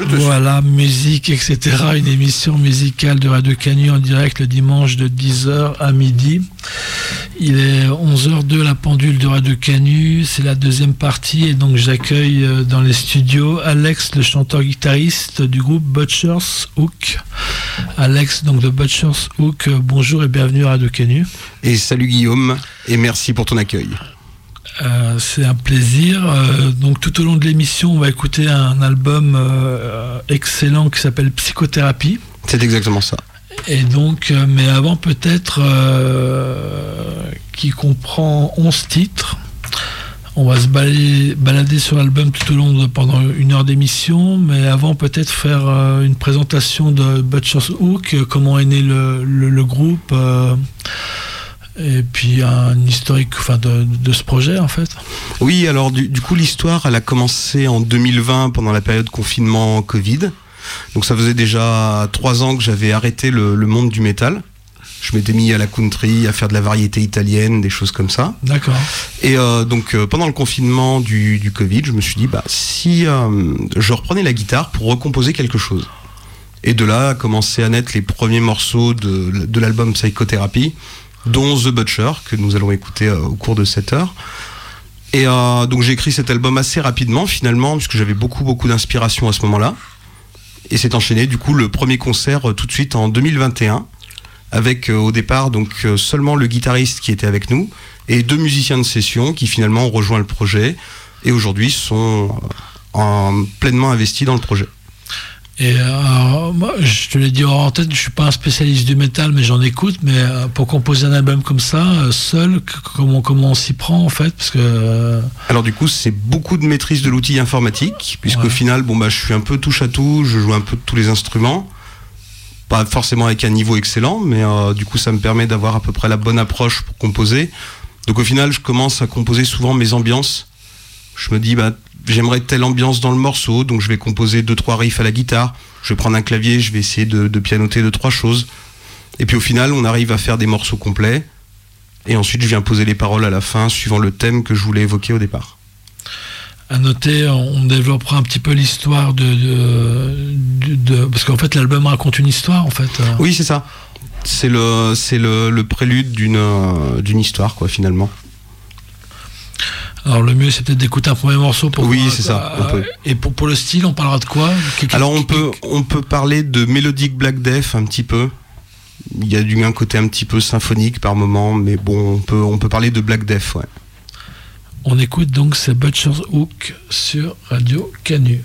te suis. Voilà, musique, etc. Une émission musicale de Radio Canu en direct le dimanche de 10h à midi. Il est 11h02, la pendule de Radio Canu. C'est la deuxième partie et donc j'accueille dans les studios Alex, le chanteur-guitariste du groupe Butcher's Hook. Alex, donc de Butcher's Hook, bonjour et bienvenue à Radio Canu. Et salut Guillaume, et merci pour ton accueil. C'est un plaisir. Donc tout au long de l'émission, on va écouter un album excellent qui s'appelle Psychothérapie. C'est exactement ça. Et donc, mais avant peut-être, qui comprend 11 titres. On va se balader sur l'album tout au long pendant une heure d'émission, mais avant peut-être faire une présentation de Butcher's Hook, comment est né le groupe. Et puis un historique de ce projet en fait. Oui, alors du coup l'histoire elle a commencé en 2020 pendant la période confinement Covid. Donc ça faisait déjà 3 ans que j'avais arrêté le monde du métal. Je m'étais mis à la country, à faire de la variété italienne, des choses comme ça. D'accord. Et donc pendant le confinement du Covid, je me suis dit si je reprenais la guitare pour recomposer quelque chose. Et de là a commencé à naître les premiers morceaux de l'album Psychothérapie, dont The Butcher, que nous allons écouter au cours de cette heure. Et donc j'ai écrit cet album assez rapidement finalement, puisque j'avais beaucoup d'inspiration à ce moment-là. Et c'est enchaîné du coup le premier concert tout de suite en 2021, avec au départ donc seulement le guitariste qui était avec nous, et 2 musiciens de session qui finalement ont rejoint le projet, et aujourd'hui sont pleinement investis dans le projet. Et moi, je te l'ai dit en tête, je suis pas un spécialiste du métal, mais j'en écoute. Mais pour composer un album comme ça, seul, comment on s'y prend en fait, parce que. Alors du coup, c'est beaucoup de maîtrise de l'outil informatique, puisqu'au final, je suis un peu touche à tout, je joue un peu de tous les instruments, pas forcément avec un niveau excellent, mais du coup, ça me permet d'avoir à peu près la bonne approche pour composer. Donc au final, je commence à composer souvent mes ambiances. Je me dis, j'aimerais telle ambiance dans le morceau, donc je vais composer 2-3 riffs à la guitare, je vais prendre un clavier, je vais essayer de pianoter 2-3 choses, et puis au final on arrive à faire des morceaux complets, et ensuite je viens poser les paroles à la fin suivant le thème que je voulais évoquer au départ. À noter, on développera un petit peu l'histoire parce qu'en fait l'album raconte une histoire en fait. Oui, c'est ça, c'est le prélude d'une histoire quoi finalement. Alors le mieux c'est peut-être d'écouter un premier morceau pour oui c'est ça. On peut. Et pour le style on parlera de quoi? Alors on peut parler de Melodic Black Death un petit peu. Il y a un côté un petit peu symphonique par moment, mais bon on peut parler de Black Death, ouais. On écoute donc c'est Butcher's Hook sur Radio Canu.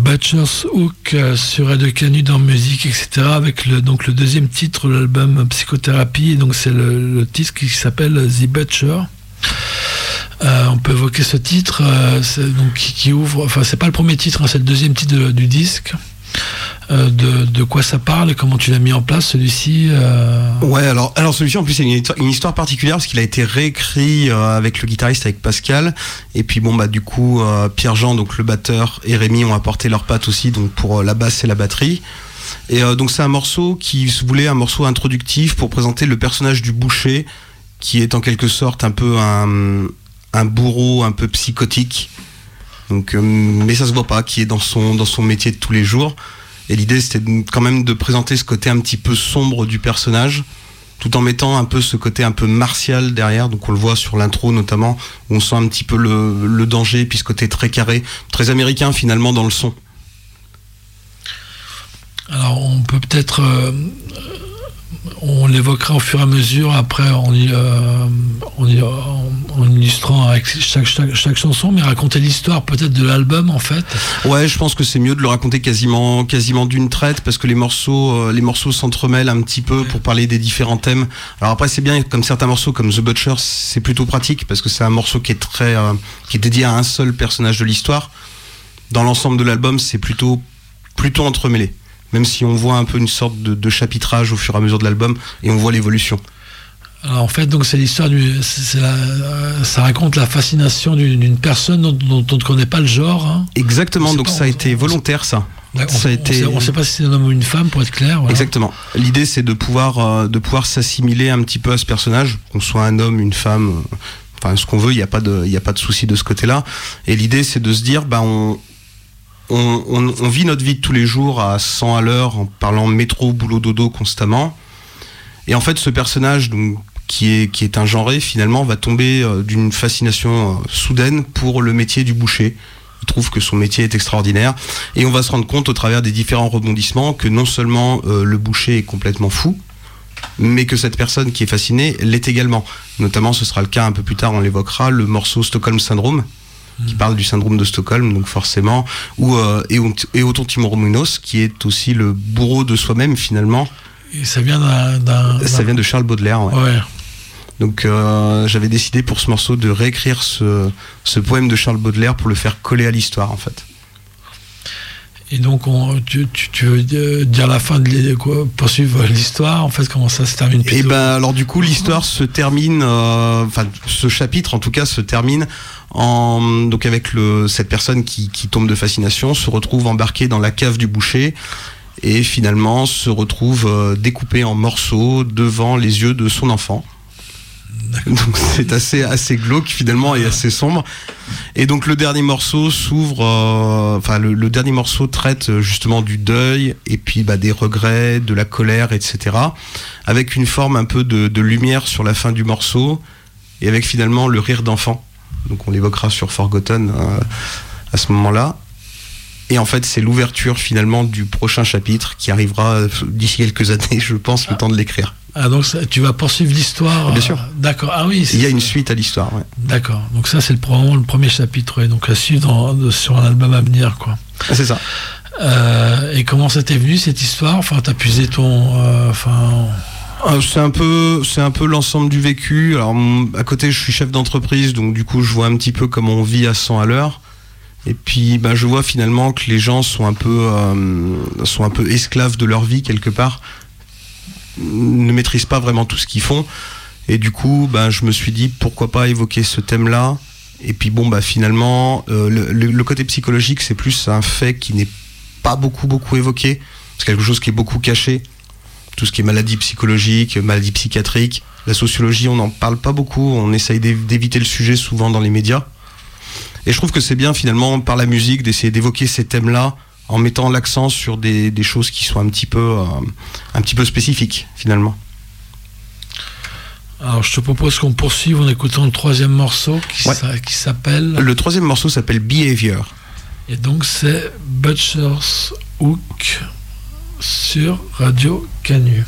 Butcher's Hook sur Radio Canu dans musique, etc. avec le deuxième titre de l'album Psychothérapie. Et donc c'est le titre qui s'appelle The Butcher. On peut évoquer ce titre qui ouvre, enfin c'est pas le premier titre, hein, c'est le deuxième titre du disque. De quoi ça parle et comment tu l'as mis en place celui-ci Ouais, alors celui-ci en plus c'est une histoire particulière parce qu'il a été réécrit avec le guitariste, avec Pascal, et puis du coup Pierre-Jean, donc le batteur, et Rémi ont apporté leurs pattes aussi, donc pour la basse et la batterie. Et donc c'est un morceau qui se voulait un morceau introductif pour présenter le personnage du boucher, qui est en quelque sorte un peu un bourreau un peu psychotique, donc mais ça se voit pas, qui est dans son métier de tous les jours. Et l'idée c'était quand même de présenter ce côté un petit peu sombre du personnage, tout en mettant un peu ce côté un peu martial derrière. Donc on le voit sur l'intro notamment, où on sent un petit peu le danger, puis ce côté très carré, très américain finalement dans le son. Alors on peut peut-être on l'évoquera au fur et à mesure après en illustrant avec chaque chanson, mais raconter l'histoire peut-être de l'album en fait. Ouais, je pense que c'est mieux de le raconter quasiment d'une traite, parce que les morceaux s'entremêlent un petit peu pour parler des différents thèmes. Alors après c'est bien, comme certains morceaux comme The Butcher, c'est plutôt pratique parce que c'est un morceau qui est dédié à un seul personnage de l'histoire. Dans l'ensemble de l'album, c'est plutôt entremêlé. Même si on voit un peu une sorte de chapitrage au fur et à mesure de l'album, et on voit l'évolution. Alors en fait, donc c'est l'histoire ça raconte la fascination d'une personne dont on ne connaît pas le genre. Hein. Exactement, donc ça a été volontaire ça. On ne sait pas si c'est un homme ou une femme, pour être clair. Voilà. Exactement. L'idée c'est de pouvoir s'assimiler un petit peu à ce personnage, qu'on soit un homme, une femme, enfin ce qu'on veut, il n'y a pas de souci de ce côté-là. Et l'idée c'est de se dire, on vit notre vie de tous les jours à 100 à l'heure en parlant métro, boulot, dodo constamment. Et en fait, ce personnage donc, qui est un genré, finalement, va tomber d'une fascination soudaine pour le métier du boucher. Il trouve que son métier est extraordinaire. Et on va se rendre compte au travers des différents rebondissements que non seulement le boucher est complètement fou, mais que cette personne qui est fascinée l'est également. Notamment, ce sera le cas un peu plus tard, on l'évoquera, le morceau Stockholm Syndrome, qui parle du syndrome de Stockholm, donc forcément, ou Eoton Timoromunos, qui est aussi le bourreau de soi-même finalement. Et ça vient ça vient de Charles Baudelaire. Ouais. Ouais. Donc j'avais décidé pour ce morceau de réécrire ce poème de Charles Baudelaire pour le faire coller à l'histoire en fait. Et donc tu veux dire la fin de poursuivre l'histoire, en fait, comment ça se termine plutôt? Et alors du coup l'histoire se termine, ce chapitre en tout cas se termine donc avec cette personne qui tombe de fascination, se retrouve embarquée dans la cave du boucher et finalement se retrouve découpée en morceaux devant les yeux de son enfant. Donc c'est assez glauque finalement et assez sombre. Et donc le dernier morceau s'ouvre, le dernier morceau traite justement du deuil et puis des regrets, de la colère, etc. Avec une forme un peu de lumière sur la fin du morceau et avec finalement le rire d'enfant. Donc on l'évoquera sur Forgotten à ce moment-là. Et en fait, c'est l'ouverture finalement du prochain chapitre qui arrivera d'ici quelques années, je pense, le temps de l'écrire. Ah, donc tu vas poursuivre l'histoire. Bien sûr. D'accord. Ah oui. Il y a une suite à l'histoire. Ouais. D'accord. Donc ça, c'est vraiment le premier chapitre. Ouais. Donc à suivre sur un album à venir, quoi. Ah, c'est ça. Et comment ça t'est venu cette histoire? Enfin, t'as puisé c'est un peu l'ensemble du vécu. Alors à côté, je suis chef d'entreprise, donc du coup, je vois un petit peu comment on vit à 100 à l'heure. Et puis, je vois finalement que les gens sont un peu esclaves de leur vie quelque part, ne maîtrisent pas vraiment tout ce qu'ils font. Et du coup, je me suis dit pourquoi pas évoquer ce thème-là. Et puis finalement, le côté psychologique, c'est plus un fait qui n'est pas beaucoup évoqué. C'est quelque chose qui est beaucoup caché. Tout ce qui est maladie psychologique, maladie psychiatrique, la sociologie, on n'en parle pas beaucoup. On essaye d'éviter le sujet souvent dans les médias. Et je trouve que c'est bien finalement par la musique d'essayer d'évoquer ces thèmes-là en mettant l'accent sur des choses qui sont un petit peu spécifiques finalement. Alors je te propose qu'on poursuive en écoutant le troisième morceau qui s'appelle... Le troisième morceau s'appelle Behavior. Et donc c'est Butcher's Hook sur Radio Canu.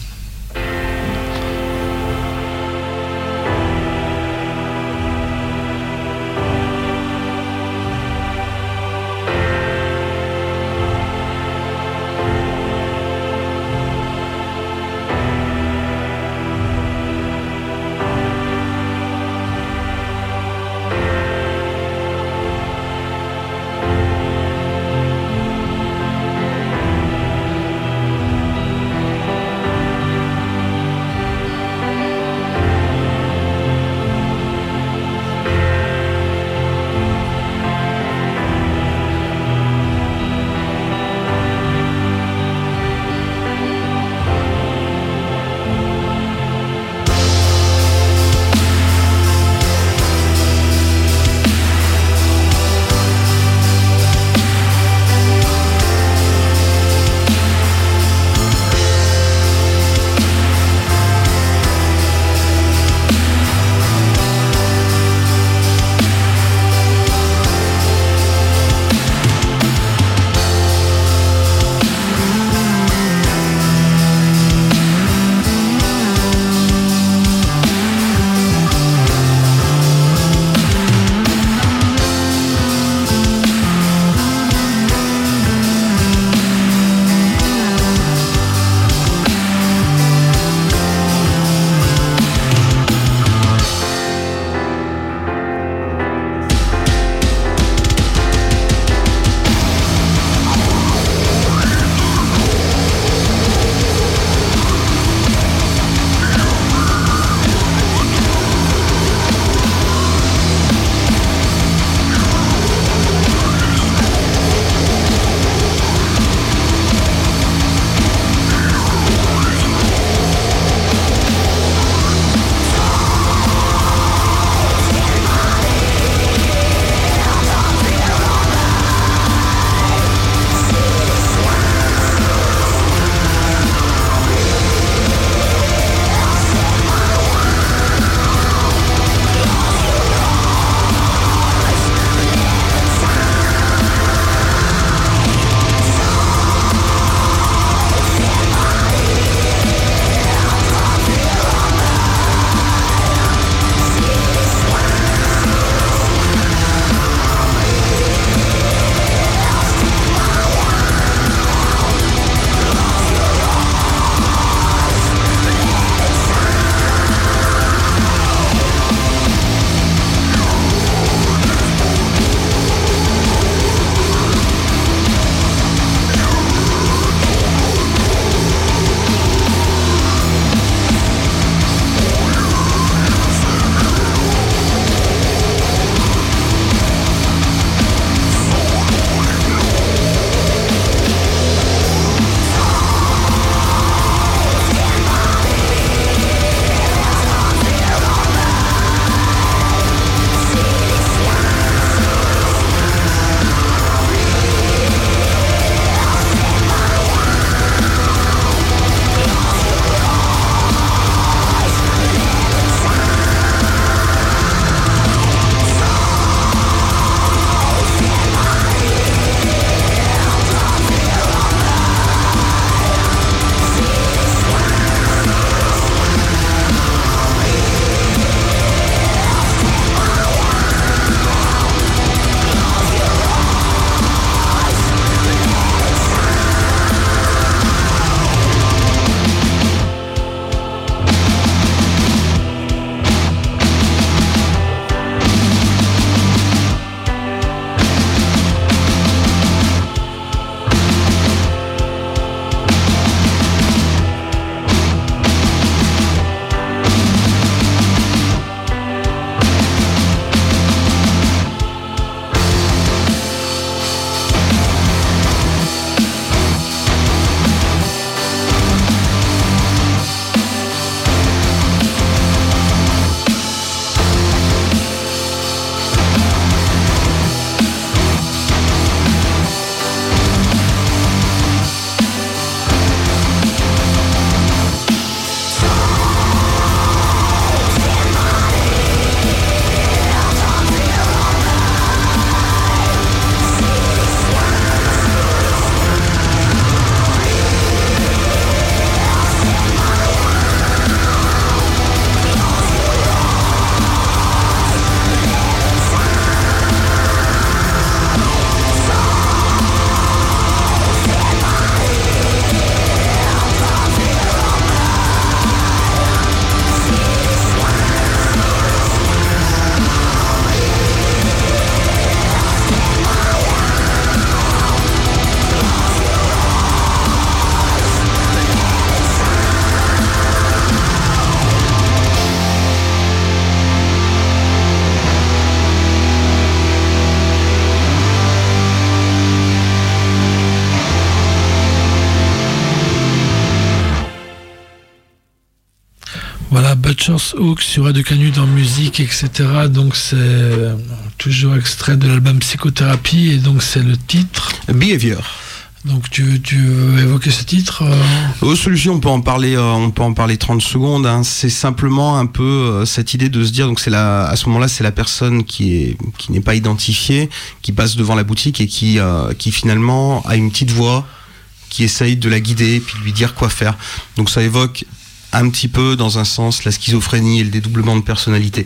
Voilà, Butcher's Hook sur Radio Canu dans musique, etc. Donc c'est toujours extrait de l'album Psychothérapie et donc c'est le titre Behavior. Donc tu veux évoquer ce titre Celui-ci, on peut en parler 30 secondes. Hein. C'est simplement un peu cette idée de se dire, donc à ce moment-là, c'est la personne qui n'est pas identifiée, qui passe devant la boutique et qui finalement a une petite voix qui essaye de la guider, puis de lui dire quoi faire. Donc ça évoque un petit peu, dans un sens, la schizophrénie et le dédoublement de personnalité.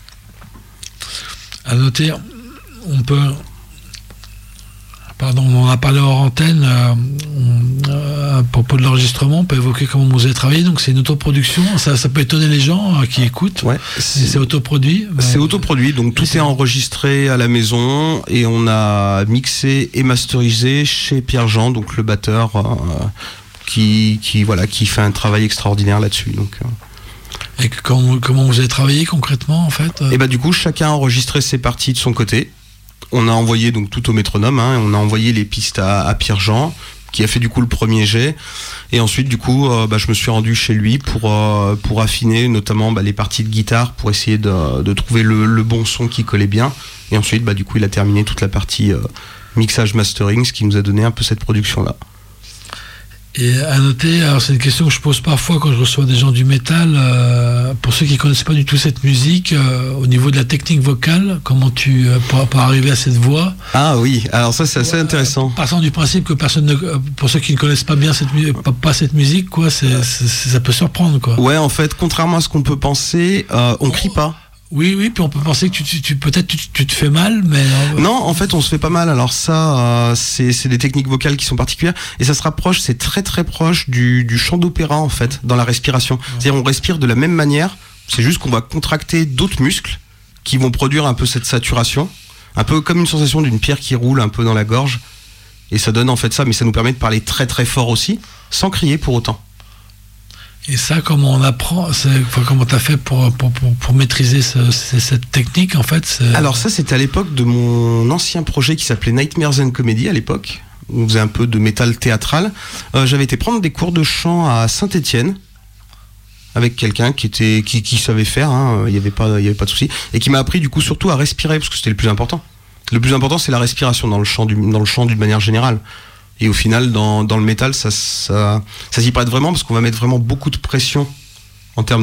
À noter, on en a parlé hors antenne, à propos de l'enregistrement, on peut évoquer comment vous avez travaillé. Donc c'est une autoproduction, ça peut étonner les gens qui écoutent. Ouais, c'est autoproduit. C'est autoproduit, donc tout est enregistré à la maison et on a mixé et masterisé chez Pierre-Jean, donc le batteur qui fait un travail extraordinaire là-dessus. Donc, Et comment vous avez travaillé concrètement en fait Et du coup, chacun a enregistré ses parties de son côté. On a envoyé donc tout au métronome, hein, on a envoyé les pistes à Pierre-Jean, qui a fait du coup le premier jet. Et ensuite, du coup, je me suis rendu chez lui pour affiner notamment les parties de guitare, pour essayer de trouver le bon son qui collait bien. Et ensuite, du coup, il a terminé toute la partie mixage mastering, ce qui nous a donné un peu cette production-là. Et à noter, alors c'est une question que je pose parfois quand je reçois des gens du métal, pour ceux qui ne connaissent pas du tout cette musique, au niveau de la technique vocale, comment tu pour arriver à cette voix? Ah oui, alors ça c'est assez intéressant. Partant du principe que pour ceux qui ne connaissent pas bien cette musique, quoi, ça peut surprendre, quoi. Ouais, en fait, contrairement à ce qu'on peut penser, on crie pas. Oui, puis on peut penser que tu te fais mal, mais... Non, en fait, on se fait pas mal. Alors ça, c'est des techniques vocales qui sont particulières, et ça se rapproche, c'est très très proche du chant d'opéra, en fait, dans la respiration. C'est-à-dire, on respire de la même manière, c'est juste qu'on va contracter d'autres muscles qui vont produire un peu cette saturation, un peu comme une sensation d'une pierre qui roule un peu dans la gorge, et ça donne en fait ça, mais ça nous permet de parler très très fort aussi, sans crier pour autant. Et ça, comment on apprend, comment tu as fait pour maîtriser cette technique, en fait? Alors ça, c'était à l'époque de mon ancien projet qui s'appelait Nightmares and Comedy, à l'époque. On faisait un peu de métal théâtral. J'avais été prendre des cours de chant à Saint-Étienne, avec quelqu'un qui savait faire, hein, il y avait pas de souci, et qui m'a appris du coup surtout à respirer, parce que c'était le plus important. Le plus important, c'est la respiration dans le chant d'une manière générale. Et au final, dans le métal, ça s'y prête vraiment, parce qu'on va mettre vraiment beaucoup de pression en termes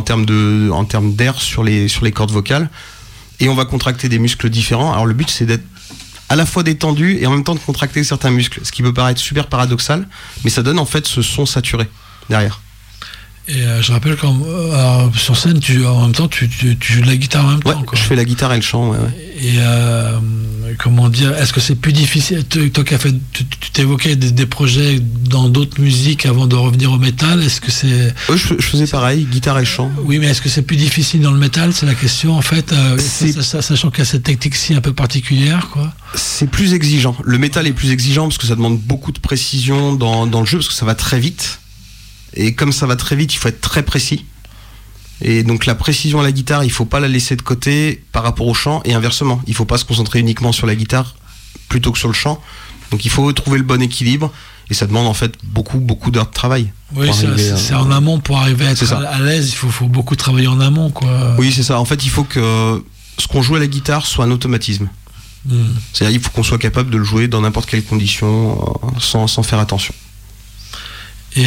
d'air sur les cordes vocales, et on va contracter des muscles différents. Alors le but, c'est d'être à la fois détendu et en même temps de contracter certains muscles, ce qui peut paraître super paradoxal, mais ça donne en fait ce son saturé derrière. Et je rappelle sur scène, en même temps, tu joues de la guitare en même temps. Ouais, je fais la guitare et le chant. Ouais. Et comment dire, est-ce que c'est plus difficile? Toi qui as fait, tu t'évoquais des projets dans d'autres musiques avant de revenir au métal. Est-ce que c'est... Je faisais pareil, guitare et chant. Oui, mais est-ce que c'est plus difficile dans le métal? C'est la question en fait. Sachant qu'il y a cette technique-ci un peu particulière, quoi. C'est plus exigeant. Le métal est plus exigeant parce que ça demande beaucoup de précision dans le jeu, parce que ça va très vite. Et comme ça va très vite, il faut être très précis. Et donc la précision à la guitare, il faut pas la laisser de côté par rapport au chant, et inversement, il faut pas se concentrer uniquement sur la guitare plutôt que sur le chant. Donc il faut trouver le bon équilibre, et ça demande en fait beaucoup d'heures de travail. Oui, c'est en amont pour arriver à être à l'aise, il faut beaucoup travailler en amont, quoi. Oui, c'est ça. En fait, il faut que ce qu'on joue à la guitare soit un automatisme. C'est-à-dire il faut qu'on soit capable de le jouer dans n'importe quelle condition, sans faire attention. Et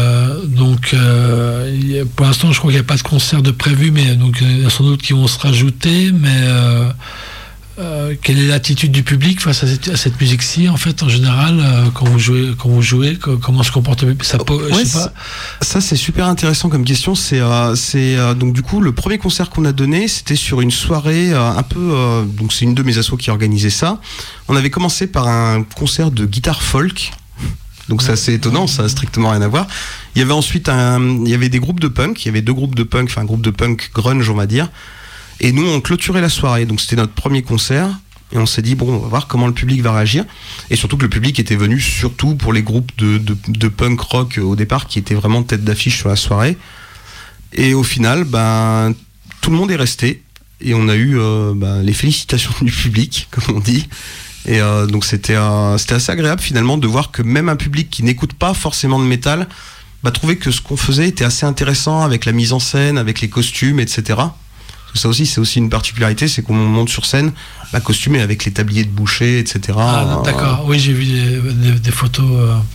pour l'instant, je crois qu'il n'y a pas de concert de prévu, mais donc il y en a sans doute qui vont se rajouter. Mais quelle est l'attitude du public face à cette musique-ci, en fait, en général, quand vous jouez, comment se comporte le public? Ça, c'est super intéressant comme question. Donc du coup, le premier concert qu'on a donné, c'était sur une soirée donc c'est une de mes assos qui a organisé ça. On avait commencé par un concert de guitare folk. Donc c'est assez étonnant, ça n'a strictement rien à voir. Il y avait ensuite des groupes de punk, il y avait 2 groupes de punk, enfin un groupe de punk grunge on va dire. Et nous on clôturait la soirée, donc c'était notre premier concert. Et on s'est dit on va voir comment le public va réagir. Et surtout que le public était venu surtout pour les groupes de punk rock au départ, qui étaient vraiment tête d'affiche sur la soirée. Et au final, tout le monde est resté. Et on a eu les félicitations du public, comme on dit. Et donc c'était assez agréable finalement de voir que même un public qui n'écoute pas forcément de métal trouvé que ce qu'on faisait était assez intéressant avec la mise en scène, avec les costumes, etc. Ça aussi, c'est aussi une particularité, c'est qu'on monte sur scène, costumé avec les tabliers de boucher, etc. Ah, d'accord, oui, j'ai vu des photos.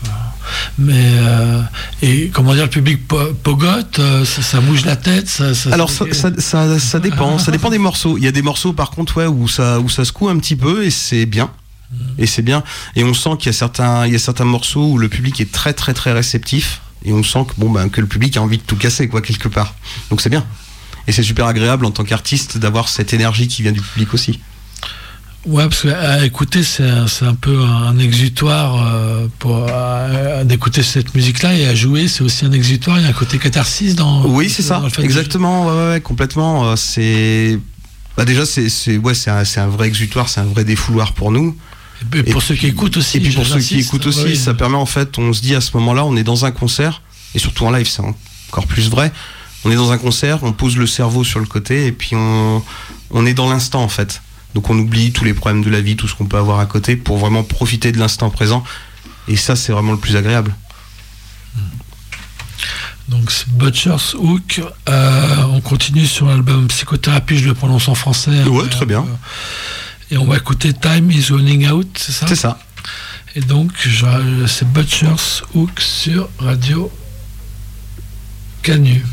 Et comment dire, le public pogote, ça bouge la tête. Alors ça dépend des morceaux. Il y a des morceaux par contre où ça secoue un petit peu et c'est bien. Et on sent qu'il y a certains morceaux où le public est très très très réceptif et on sent que le public a envie de tout casser quelque part. Donc c'est bien. Et c'est super agréable en tant qu'artiste d'avoir cette énergie qui vient du public aussi. Ouais, parce qu'à écouter, c'est un peu un exutoire d'écouter cette musique-là, et à jouer, c'est aussi un exutoire. Il y a un côté catharsis dans. Oui, c'est ça, exactement, ouais, complètement. Déjà, c'est un vrai exutoire, c'est un vrai défouloir pour nous. Et pour ceux qui écoutent aussi. Et puis pour ceux qui écoutent aussi, ça permet en fait, on se dit à ce moment-là, on est dans un concert, et surtout en live, c'est encore plus vrai. On est dans un concert, on pose le cerveau sur le côté, et puis on est dans l'instant en fait. Donc on oublie tous les problèmes de la vie, tout ce qu'on peut avoir à côté, pour vraiment profiter de l'instant présent. Et ça, c'est vraiment le plus agréable. Donc c'est Butcher's Hook. On continue sur l'album Psychothérapie, je le prononce en français. Ouais, très bien. Et on va écouter Time is Running Out, c'est ça ? C'est ça. Et donc c'est Butcher's Hook sur Radio Canu.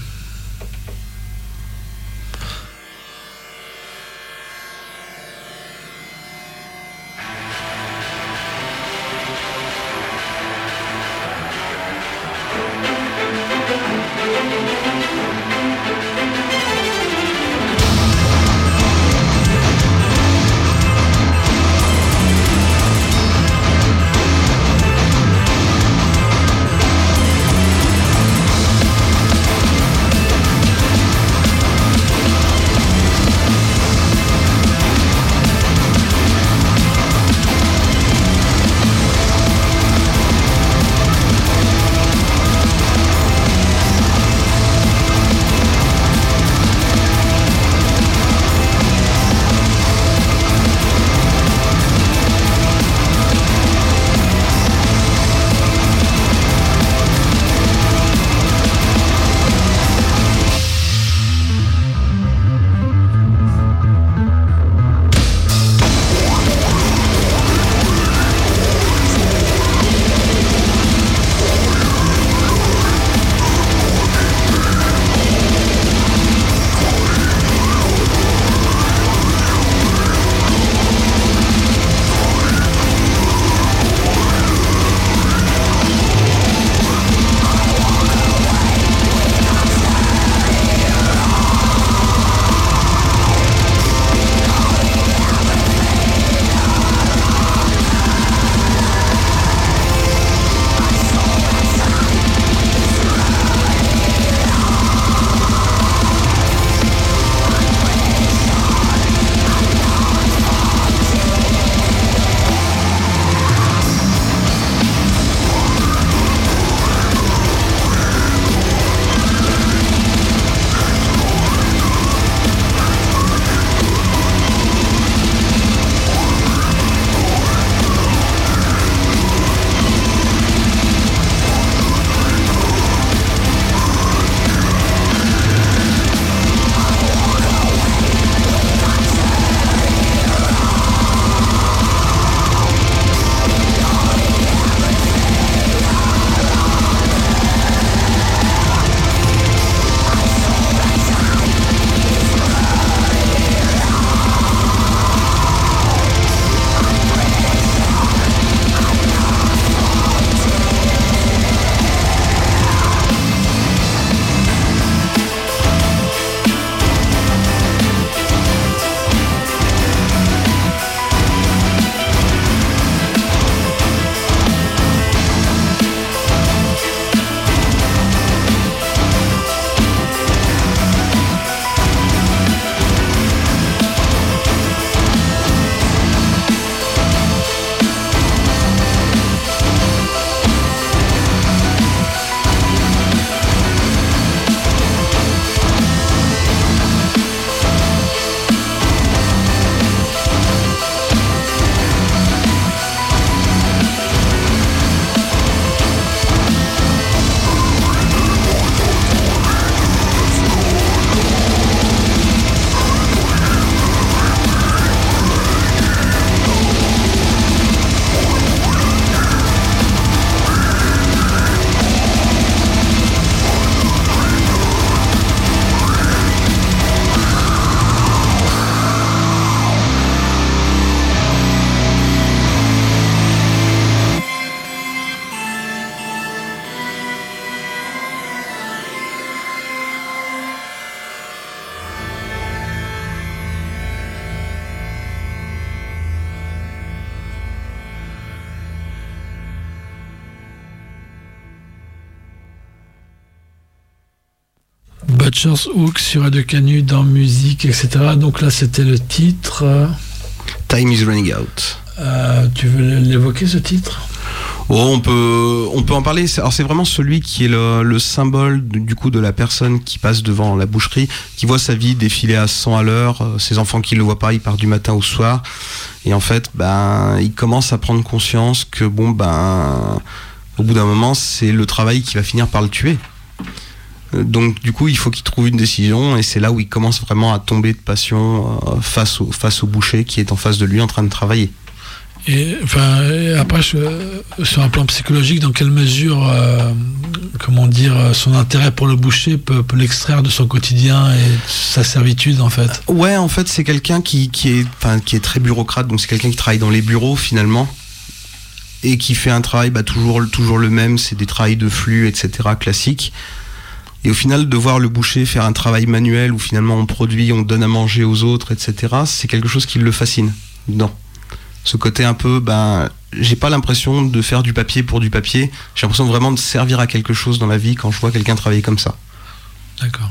Butcher's Hook sur Radio Canu dans musique, etc. Donc là, c'était le titre. Time is running out. Tu veux l'évoquer, ce titre ? Oh, on peut en parler. Alors c'est vraiment celui qui est le symbole du coup de la personne qui passe devant la boucherie, qui voit sa vie défiler à 100 à l'heure, ses enfants qui le voient pas, il part du matin au soir, et en fait, il commence à prendre conscience que au bout d'un moment, c'est le travail qui va finir par le tuer. Donc du coup, il faut qu'il trouve une décision, et c'est là où il commence vraiment à tomber de passion face au boucher qui est en face de lui en train de travailler. Et après, sur un plan psychologique, dans quelle mesure, son intérêt pour le boucher peut l'extraire de son quotidien et de sa servitude, en fait ? Ouais, en fait, c'est quelqu'un qui est très bureaucrate, donc c'est quelqu'un qui travaille dans les bureaux finalement, et qui fait un travail toujours le même, c'est des travails de flux, etc., classiques. Et au final, de voir le boucher faire un travail manuel où finalement on produit, on donne à manger aux autres, etc., c'est quelque chose qui le fascine. Non. Ce côté un peu, j'ai pas l'impression de faire du papier pour du papier. J'ai l'impression vraiment de servir à quelque chose dans la vie quand je vois quelqu'un travailler comme ça. D'accord.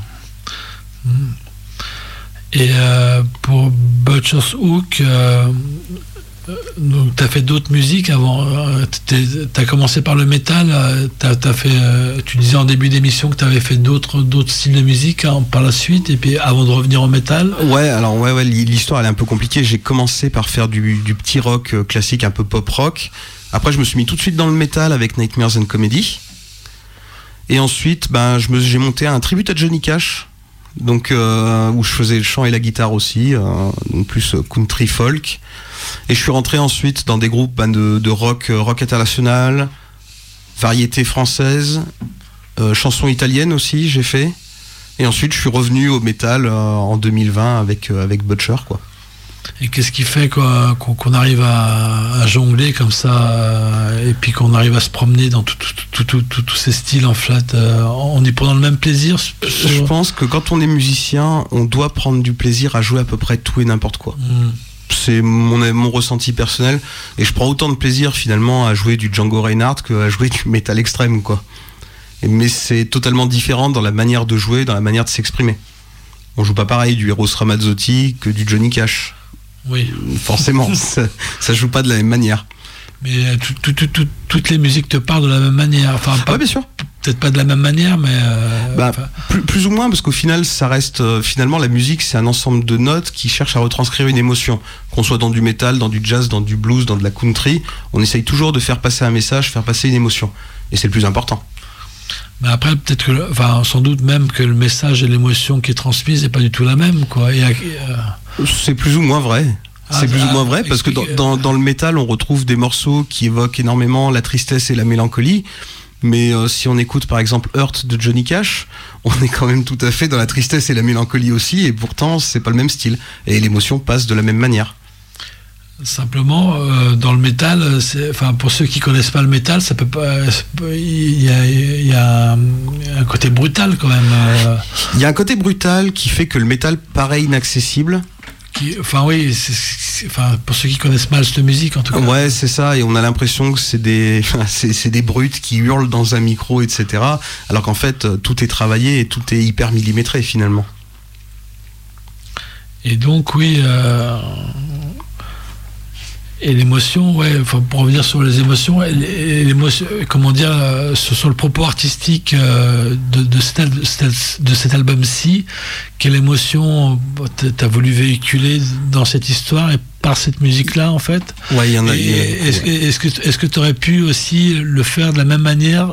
Et pour Butcher's Hook, donc t'as fait d'autres musiques avant. T'as commencé par le métal. Tu disais en début d'émission que t'avais fait d'autres styles de musique par la suite, et puis avant de revenir au métal. Ouais, l'histoire elle est un peu compliquée. J'ai commencé par faire du petit rock classique, un peu pop rock. Après, je me suis mis tout de suite dans le métal avec Nightmares and Comedy. Et ensuite, j'ai monté un tribute à Johnny Cash, donc où je faisais le chant et la guitare aussi, donc plus country folk. Et je suis rentré ensuite dans des groupes de rock international, variété française, chansons italiennes aussi j'ai fait. Et ensuite je suis revenu au métal en 2020 avec Butcher, quoi. Et qu'est-ce qui fait qu'on arrive à jongler comme ça, et puis qu'on arrive à se promener dans tous ces styles en fait, en y prenant le même plaisir? Je pense que quand on est musicien, on doit prendre du plaisir à jouer à peu près tout et n'importe quoi. C'est mon ressenti personnel, et je prends autant de plaisir finalement à jouer du Django Reinhardt qu'à jouer du métal extrême, quoi. Mais c'est totalement différent dans la manière de jouer, dans la manière de s'exprimer. On joue pas pareil du Eros Ramazzotti que du Johnny Cash. Oui. Forcément, ça joue pas de la même manière. Mais toutes les musiques te parlent de la même manière. Enfin, ouais, bien sûr. Peut-être pas de la même manière, mais... plus ou moins, parce qu'au final, ça reste... finalement, la musique, c'est un ensemble de notes qui cherchent à retranscrire une émotion. Qu'on soit dans du métal, dans du jazz, dans du blues, dans de la country, on essaye toujours de faire passer un message, faire passer une émotion. Et c'est le plus important. Mais après, peut-être que... sans doute même que le message et l'émotion qui est transmise n'est pas du tout la même, quoi. C'est plus ou moins vrai. C'est plus ou moins vrai, parce que dans le métal, on retrouve des morceaux qui évoquent énormément la tristesse et la mélancolie. Mais si on écoute par exemple Hurt de Johnny Cash, on est quand même tout à fait dans la tristesse et la mélancolie aussi, et pourtant c'est pas le même style. Et l'émotion passe de la même manière. Simplement, dans le métal, pour ceux qui connaissent pas le métal, ça peut pas. Il y a un côté brutal quand même. Il y a un côté brutal qui fait que le métal paraît inaccessible. Pour ceux qui connaissent mal cette musique en tout cas. Ouais, c'est ça, et on a l'impression que c'est des brutes qui hurlent dans un micro, etc. Alors qu'en fait, tout est travaillé et tout est hyper millimétré finalement. Et donc oui. Et l'émotion, pour revenir sur les émotions, sur le propos artistique de cet album-ci, quelle émotion t'as voulu véhiculer dans cette histoire et par cette musique-là, en fait? Ouais, il y en a. Est-ce que tu aurais pu aussi le faire de la même manière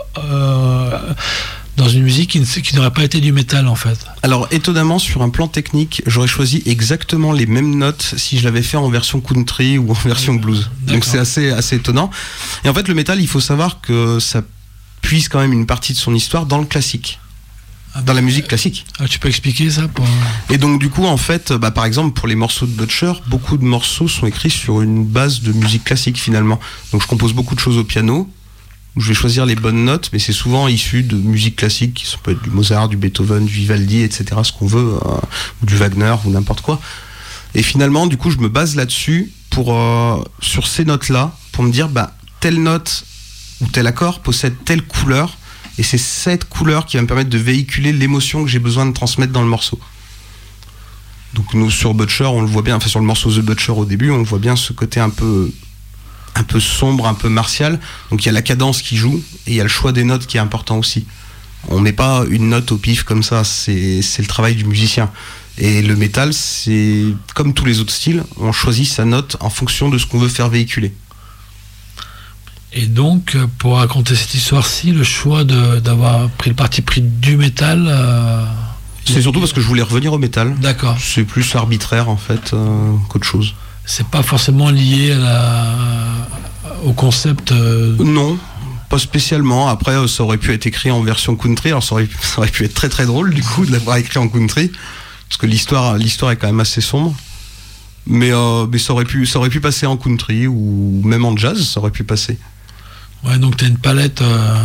dans une musique qui n'aurait pas été du métal, en fait? Alors, étonnamment, sur un plan technique, j'aurais choisi exactement les mêmes notes si je l'avais fait en version country ou en version blues. D'accord. Donc c'est assez étonnant. Et en fait, le métal, il faut savoir que ça puise quand même une partie de son histoire dans le classique. Dans la musique classique. Tu peux expliquer ça Et donc du coup, en fait, par exemple, pour les morceaux de Butcher, beaucoup de morceaux sont écrits sur une base de musique classique finalement. Donc je compose beaucoup de choses au piano, où je vais choisir les bonnes notes, mais c'est souvent issu de musique classique, ça peut être du Mozart, du Beethoven, du Vivaldi, etc., ce qu'on veut, ou du Wagner, ou n'importe quoi. Et finalement, du coup, je me base là-dessus, sur ces notes-là, pour me dire, telle note ou tel accord possède telle couleur, Et c'est cette couleur qui va me permettre de véhiculer l'émotion que j'ai besoin de transmettre dans le morceau. Donc nous, sur Butcher, on le voit bien, enfin sur le morceau The Butcher au début, on voit bien ce côté un peu sombre, un peu martial. Donc il y a la cadence qui joue, et il y a le choix des notes qui est important aussi. On met pas une note au pif comme ça, c'est le travail du musicien. Et le métal, c'est comme tous les autres styles, on choisit sa note en fonction de ce qu'on veut faire véhiculer. Et donc, pour raconter cette histoire-ci, le choix d'avoir pris le parti pris du métal... c'est surtout parce que je voulais revenir au métal. D'accord. C'est plus arbitraire en fait qu'autre chose. C'est pas forcément lié au concept... Non, pas spécialement. Après, ça aurait pu être écrit en version country. Alors ça aurait pu être très très drôle du coup de l'avoir écrit en country. Parce que l'histoire est quand même assez sombre. Mais ça aurait pu passer en country ou même en jazz, ça aurait pu passer. Ouais, donc tu as une palette,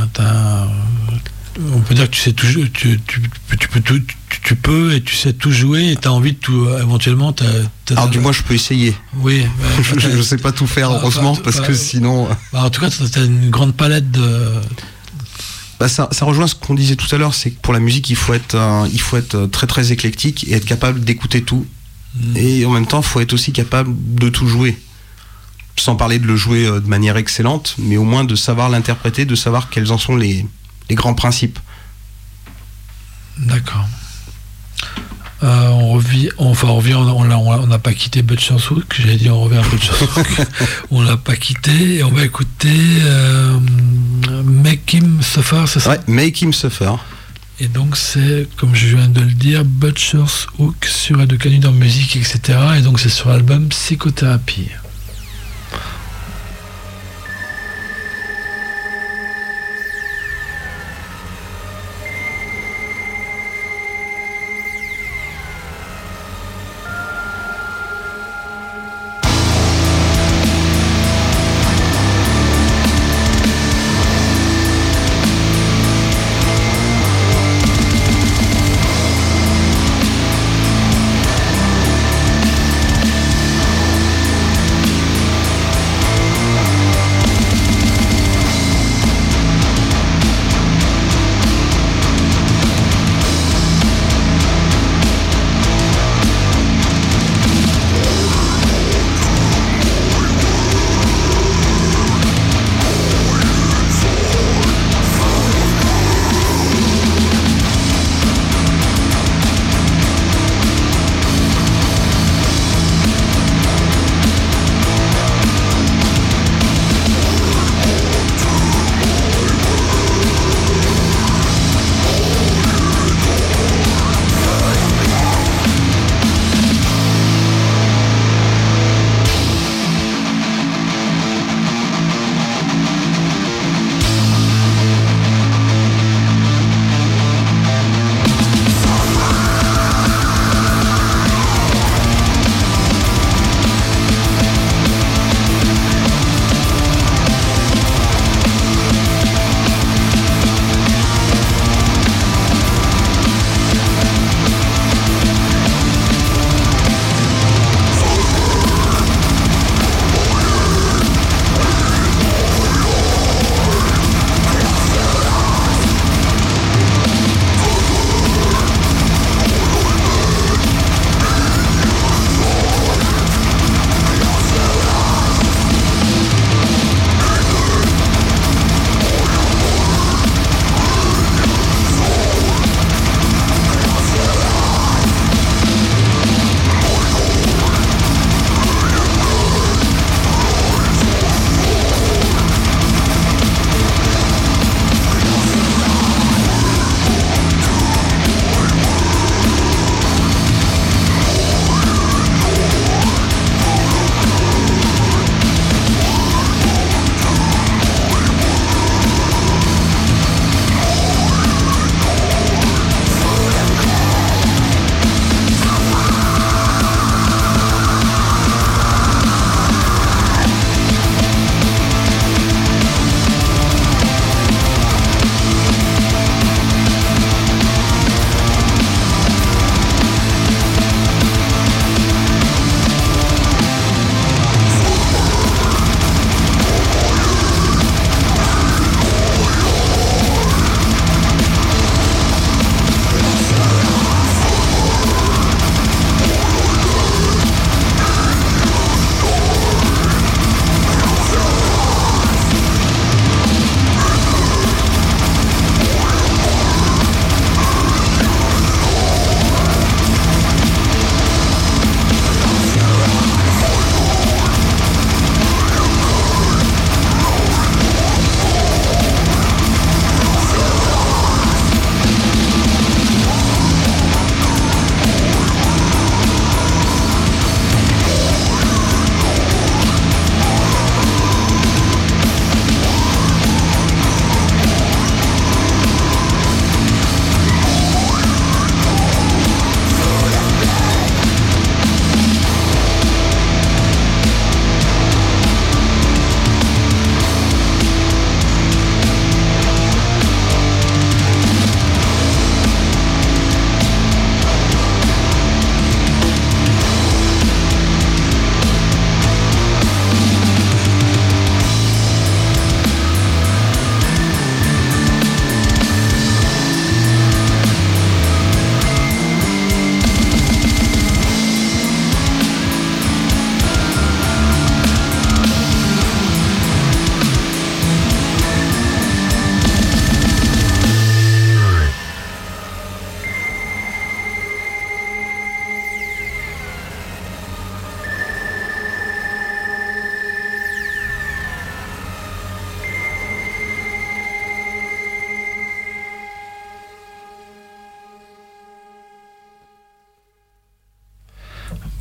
on peut dire que tu sais tout, tu peux et tu sais tout jouer et tu as envie de tout, éventuellement. Alors du moins je peux essayer. Oui. Je sais pas tout faire heureusement parce que sinon... En tout cas, tu as une grande palette de... Ça rejoint ce qu'on disait tout à l'heure, c'est que pour la musique il faut être très très éclectique et être capable d'écouter tout. Et en même temps il faut être aussi capable de tout jouer, sans parler de le jouer de manière excellente, mais au moins de savoir l'interpréter, de savoir quels en sont les grands principes. D'accord. On n'a pas quitté Butcher's Hook, j'allais dire on revient à Butcher's Hook. On l'a pas quitté et on va écouter Make Him Suffer, c'est ça? Ouais, Make Him Suffer. Et donc c'est, comme je viens de le dire, Butcher's Hook sur Radio Canu dans musique, etc. Et donc c'est sur l'album Psychothérapie.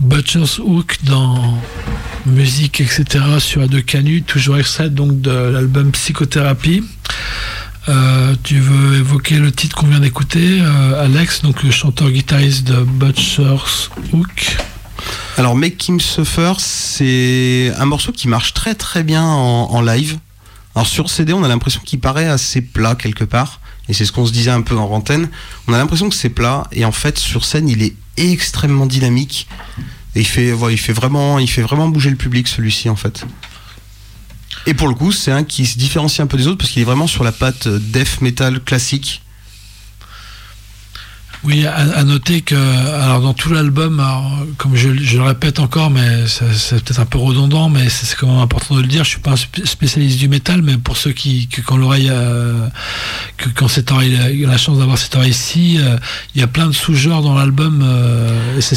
Butcher's Hook dans musique, etc. sur Radio Canu, toujours extrait donc de l'album Psychothérapie. Tu veux évoquer le titre qu'on vient d'écouter, Alex, donc le chanteur-guitariste de Butcher's Hook. Alors Make Him Suffer, c'est un morceau qui marche très très bien en live. Alors sur CD, on a l'impression qu'il paraît assez plat quelque part, et c'est ce qu'on se disait un peu en antenne. On a l'impression que c'est plat, et en fait sur scène, il est extrêmement dynamique. Et il fait vraiment bouger le public, celui-ci en fait. Et pour le coup, c'est un qui se différencie un peu des autres parce qu'il est vraiment sur la patte death metal classique. Oui, à noter que, alors dans tout l'album, comme je le répète encore, mais c'est peut-être un peu redondant, mais c'est quand même important de le dire. Je suis pas un spécialiste du métal, mais pour ceux qui ont l'oreille, quand cette oreille, la chance d'avoir cette oreille-ci, il y a plein de sous-genres dans l'album. Et c'est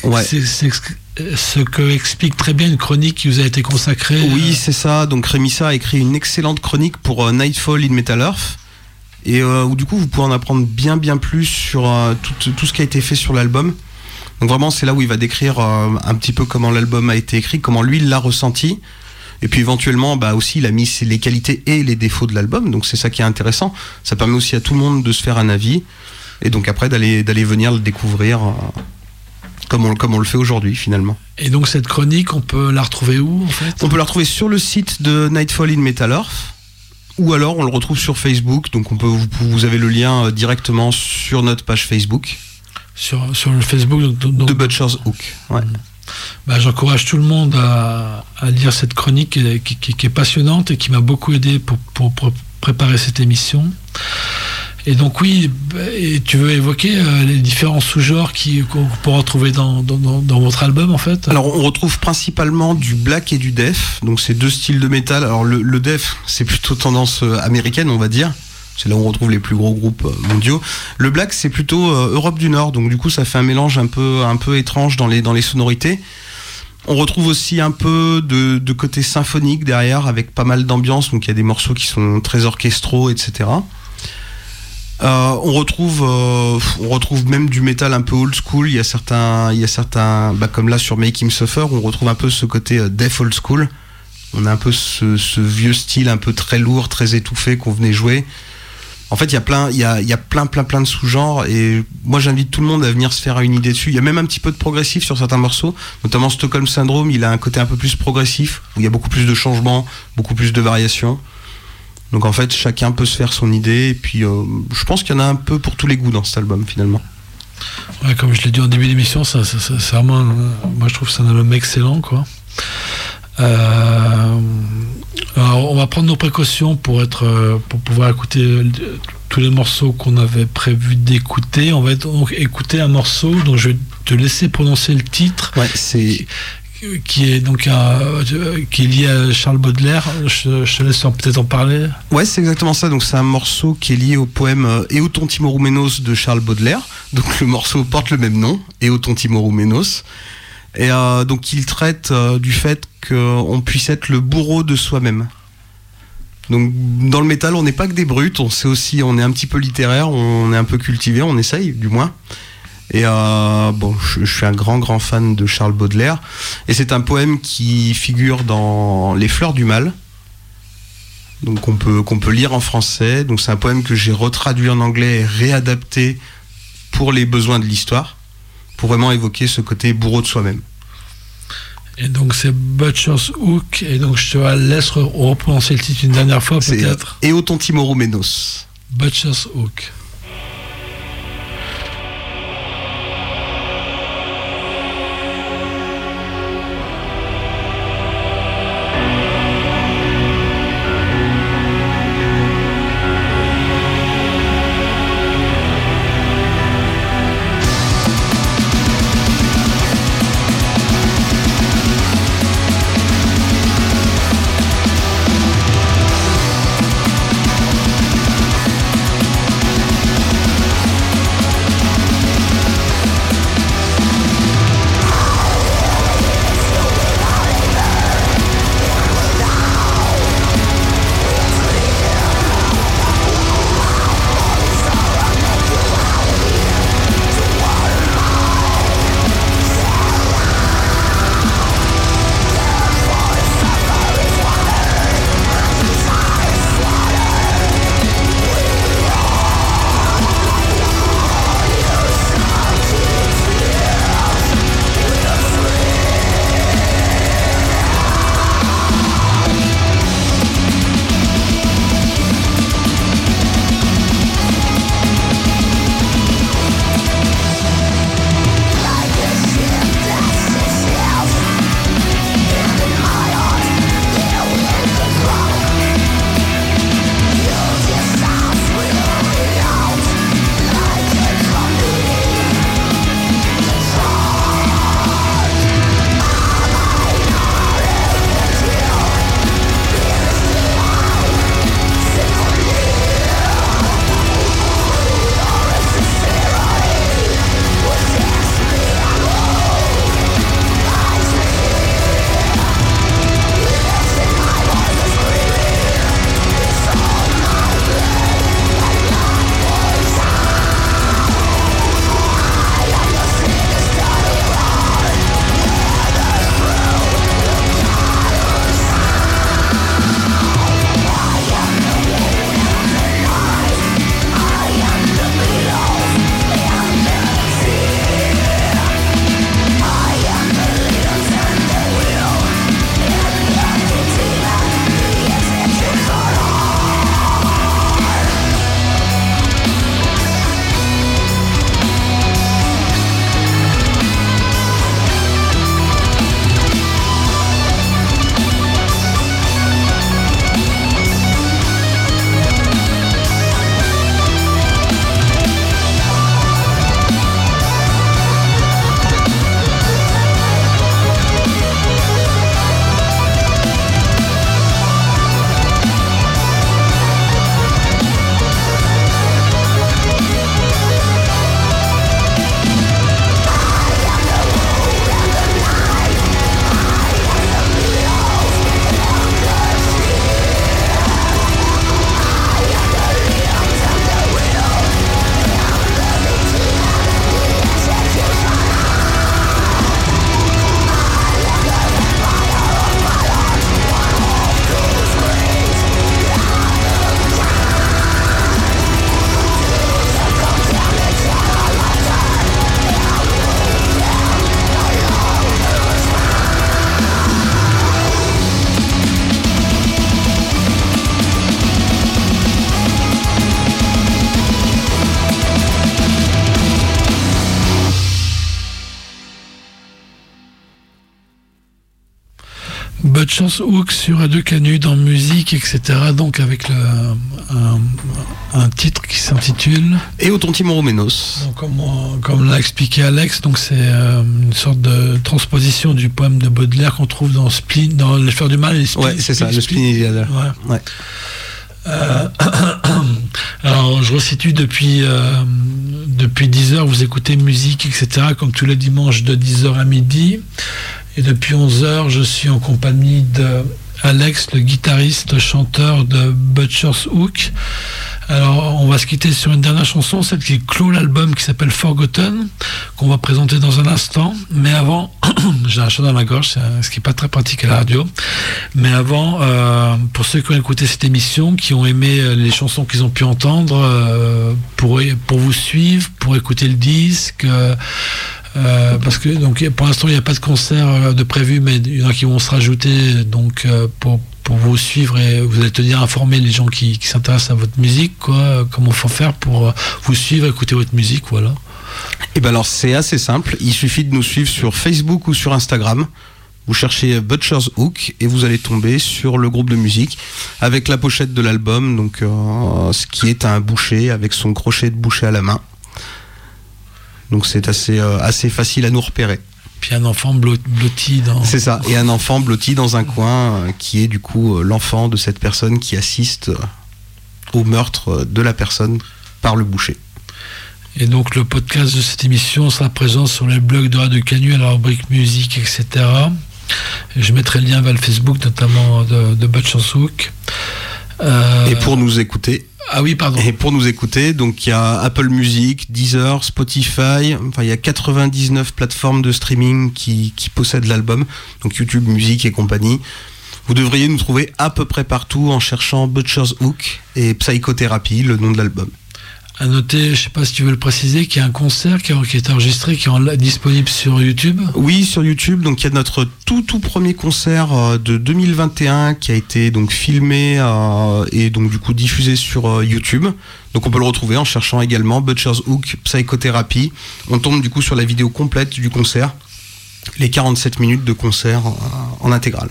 ce que explique très bien une chronique qui vous a été consacrée. Oui, c'est ça. Donc Rémissa a écrit une excellente chronique pour Nightfall in Metal Earth. Et où du coup vous pouvez en apprendre bien plus sur tout ce qui a été fait sur l'album. Donc vraiment c'est là où il va décrire un petit peu comment l'album a été écrit, comment lui il l'a ressenti. Et puis éventuellement aussi il a mis les qualités et les défauts de l'album. Donc c'est ça qui est intéressant. Ça permet aussi à tout le monde de se faire un avis. Et donc après d'aller venir le découvrir comme on le fait aujourd'hui finalement. Et donc cette chronique on peut la retrouver où en fait ? On peut la retrouver sur le site de Nightfall in Metal Earth. Ou alors on le retrouve sur Facebook, donc vous avez le lien directement sur notre page Facebook. Sur le Facebook de Butcher's Hook. Ouais. J'encourage tout le monde à lire cette chronique qui est passionnante et qui m'a beaucoup aidé pour préparer cette émission. Et donc oui, et tu veux évoquer les différents sous-genres qu'on pourra retrouver dans votre album en fait ? Alors on retrouve principalement du black et du death, donc c'est deux styles de métal. Alors le death c'est plutôt tendance américaine on va dire, c'est là où on retrouve les plus gros groupes mondiaux. Le black c'est plutôt Europe du Nord, donc du coup ça fait un mélange un peu étrange dans les sonorités. On retrouve aussi un peu de côté symphonique derrière avec pas mal d'ambiance, donc il y a des morceaux qui sont très orchestraux, etc. On retrouve même du métal un peu old school. Il y a certains comme là sur Make Him Suffer, on retrouve un peu ce côté death old school. On a un peu ce vieux style un peu très lourd, très étouffé qu'on venait jouer. En fait, il y a plein de sous-genres et moi j'invite tout le monde à venir se faire une idée dessus. Il y a même un petit peu de progressif sur certains morceaux, notamment Stockholm Syndrome, il a un côté un peu plus progressif où il y a beaucoup plus de changements, beaucoup plus de variations. Donc en fait, chacun peut se faire son idée et puis je pense qu'il y en a un peu pour tous les goûts dans cet album finalement. Ouais, comme je l'ai dit en début d'émission, c'est vraiment, moi je trouve que c'est un album excellent quoi. Alors on va prendre nos précautions pour pouvoir écouter tous les morceaux qu'on avait prévu d'écouter. On va donc écouter un morceau dont je vais te laisser prononcer le titre. Ouais, c'est qui est donc qui est lié à Charles Baudelaire. Je te laisse peut-être en parler. Ouais, c'est exactement ça. Donc c'est un morceau qui est lié au poème Eoton Timorouménos de Charles Baudelaire. Donc le morceau porte le même nom, Eoton Timorouménos. Et donc il traite du fait qu'on puisse être le bourreau de soi-même. Donc dans le métal, on n'est pas que des brutes, on est un petit peu littéraire, on est un peu cultivé, on essaye du moins. Et je suis un grand fan de Charles Baudelaire. Et c'est un poème qui figure dans Les Fleurs du Mal. Donc qu'on peut lire en français. Donc c'est un poème que j'ai retraduit en anglais et réadapté pour les besoins de l'histoire, pour vraiment évoquer ce côté bourreau de soi-même. Et donc c'est Butcher's Hook. Et donc je te laisse reprononcer le titre une dernière fois peut-être. C'est Eoton Timorouménos. Butcher's Hook. Butcher's Hook sur Radio Canu dans musique, etc. Donc avec un titre qui s'intitule Et au Tontimo Romenos. Comme l'a expliqué Alex, donc c'est une sorte de transposition du poème de Baudelaire qu'on trouve dans Spleen, dans Les Fleurs du Mal. Et Ouais, c'est ça, le Spleen. Ouais. Alors je resitue depuis 10h, vous écoutez musique, etc. comme tous les dimanches de 10h à midi. Et depuis 11h, je suis en compagnie de Alex, le guitariste, chanteur de Butcher's Hook. Alors, on va se quitter sur une dernière chanson, celle qui clôt l'album, qui s'appelle Forgotten, qu'on va présenter dans un instant. Mais avant, j'ai un chant dans la gorge, ce qui n'est pas très pratique à la radio. Mais avant, pour ceux qui ont écouté cette émission, qui ont aimé les chansons qu'ils ont pu entendre, pour vous suivre, pour écouter le disque... parce que donc pour l'instant il n'y a pas de concert de prévu, mais il y en a qui vont se rajouter donc pour vous suivre, et vous allez tenir informé les gens qui s'intéressent à votre musique, quoi. Comment faut faire pour vous suivre, écouter votre musique, voilà. Et ben alors c'est assez simple, il suffit de nous suivre sur Facebook ou sur Instagram. Vous cherchez Butcher's Hook et vous allez tomber sur le groupe de musique avec la pochette de l'album, donc ce qui est un boucher avec son crochet de boucher à la main. Donc c'est assez facile à nous repérer. Puis un enfant blotti dans... C'est ça, et un enfant blotti dans un coin qui est du coup l'enfant de cette personne qui assiste au meurtre de la personne par le boucher. Et donc le podcast de cette émission sera présent sur les blogs de Radio Canu à la rubrique musique, etc. Et je mettrai le lien vers le Facebook notamment de Butcher's Hook. Et pour nous écouter... Ah oui, pardon. Et pour nous écouter, donc il y a Apple Music, Deezer, Spotify, enfin il y a 99 plateformes de streaming qui possèdent l'album, donc YouTube, musique et compagnie. Vous devriez nous trouver à peu près partout en cherchant Butcher's Hook et Psychothérapie, le nom de l'album. À noter, je ne sais pas si tu veux le préciser, qu'il y a un concert qui est enregistré, qui est disponible sur YouTube. Oui, sur YouTube. Donc il y a notre tout premier concert de 2021 qui a été donc filmé et donc du coup diffusé sur YouTube. Donc on peut le retrouver en cherchant également Butcher's Hook Psychothérapie. On tombe du coup sur la vidéo complète du concert, les 47 minutes de concert en intégrale.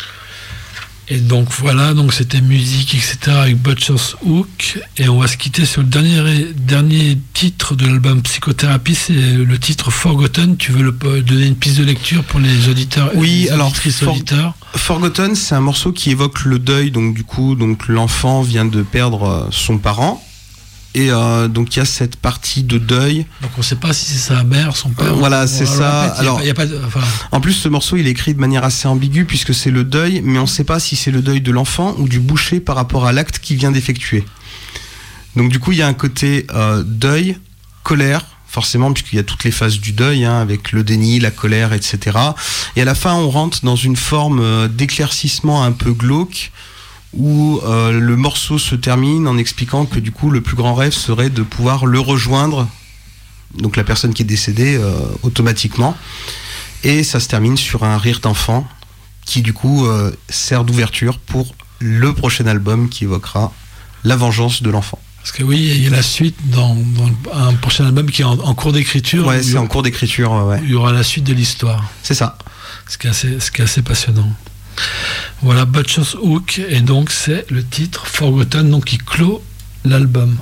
Et donc voilà, donc c'était musique, etc. avec Butcher's Hook. Et on va se quitter sur le dernier titre de l'album Psychothérapie, c'est le titre Forgotten. Tu veux donner une piste de lecture pour les auditeurs? Oui, alors auditeurs. Forgotten, c'est un morceau qui évoque le deuil. Donc du coup, l'enfant vient de perdre son parent. Et donc il y a cette partie de deuil. Donc on ne sait pas si c'est sa mère, son père. Voilà, c'est ça. Alors, y a pas en plus, ce morceau il est écrit de manière assez ambiguë puisque c'est le deuil, mais on ne sait pas si c'est le deuil de l'enfant ou du boucher par rapport à l'acte qu'il vient d'effectuer. Donc du coup, il y a un côté deuil, colère, forcément, puisqu'il y a toutes les phases du deuil, avec le déni, la colère, etc. Et à la fin, on rentre dans une forme d'éclaircissement un peu glauque, où le morceau se termine en expliquant que du coup le plus grand rêve serait de pouvoir le rejoindre, donc la personne qui est décédée automatiquement, et ça se termine sur un rire d'enfant qui du coup sert d'ouverture pour le prochain album qui évoquera la vengeance de l'enfant. Parce que oui, il y a la suite dans un prochain album qui est en cours d'écriture. Ouais, c'est en cours d'écriture, ouais. Il y aura la suite de l'histoire. C'est ça. Ce qui est assez passionnant. Voilà, Butcher's Hook, et donc c'est le titre Forgotten, donc qui clôt l'album.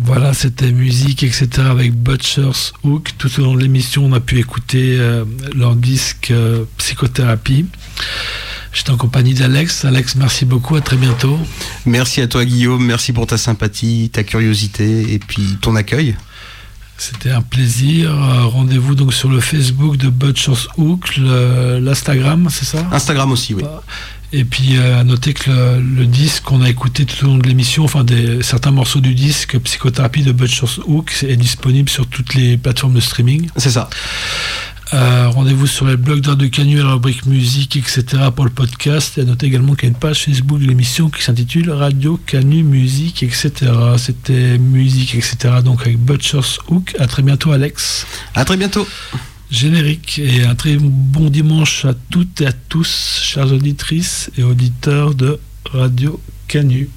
Voilà, c'était musique, etc. avec Butcher's Hook. Tout au long de l'émission, on a pu écouter leur disque Psychothérapie. J'étais en compagnie d'Alex. Alex, merci beaucoup, à très bientôt. Merci à toi Guillaume, merci pour ta sympathie, ta curiosité et puis ton accueil. C'était un plaisir. Rendez-vous donc sur le Facebook de Butcher's Hook, l'Instagram, c'est ça ? Instagram aussi, oui. Et puis à noter que le disque qu'on a écouté tout au long de l'émission, enfin certains morceaux du disque Psychothérapie de Butcher's Hook est disponible sur toutes les plateformes de streaming. C'est ça. Rendez-vous sur les blogs de Radio Canu, la rubrique musique, etc. pour le podcast. Et à noter également qu'il y a une page Facebook de l'émission qui s'intitule Radio Canu Musique, etc. C'était musique, etc. Donc avec Butcher's Hook. À très bientôt, Alex. À très bientôt. Générique et un très bon dimanche à toutes et à tous, chères auditrices et auditeurs de Radio Canu.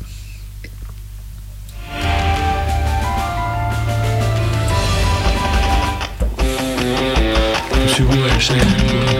Je suis vous,